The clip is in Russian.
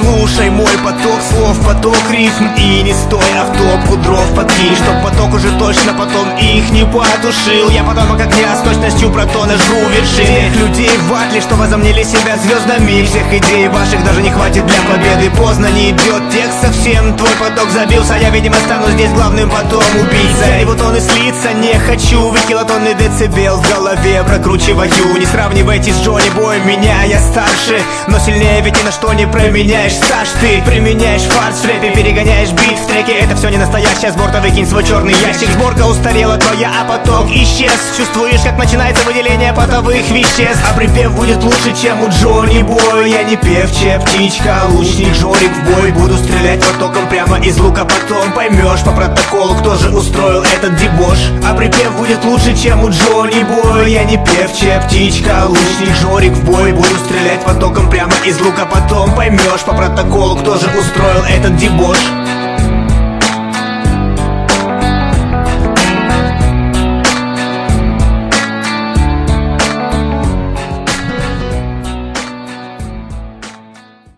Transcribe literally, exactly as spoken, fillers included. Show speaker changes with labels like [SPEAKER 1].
[SPEAKER 1] Слушай мой поток слов, поток рифм, и не стой, а в топку дров подкинь, чтоб поток уже точно потом их не потушил. Я потомок огня с точностью протона жру вершины людей в батле, что возомнили себя звездами. Всех идей ваших даже не хватит для победы. Поздно, не идет текст совсем, твой поток забился. Я, видимо, стану здесь главным потом убийцей. И вот он и слиться не хочу, ведь килотонный децибел в голове прокручиваю. Не сравнивайте с Джонни Боем меня, я старше, но сильнее ведь ни на что не променяешь. Саш, ты применяешь фарс в рэпе, перегоняешь бит в треке. Это все не настоящая сборка, выкинь свой черный ящик. Сборка устарела твоя, а поток исчез. Чувствуешь, как начинается выделение потовых веществ. А припев будет лучше, чем у Джонни Боя. Я не певчая птичка, лучник, Жорик в бой. Буду стрелять потоком прямо из лука, потом поймешь по протоколу, кто же устроил этот дебош. А припев будет лучше, чем у Джонни Боя. Я не певчая птичка, лучник, Жорик в бой. Буду стрелять потоком прямо из лука, потом поймешь по протоколу, кто же устроил этот дебош.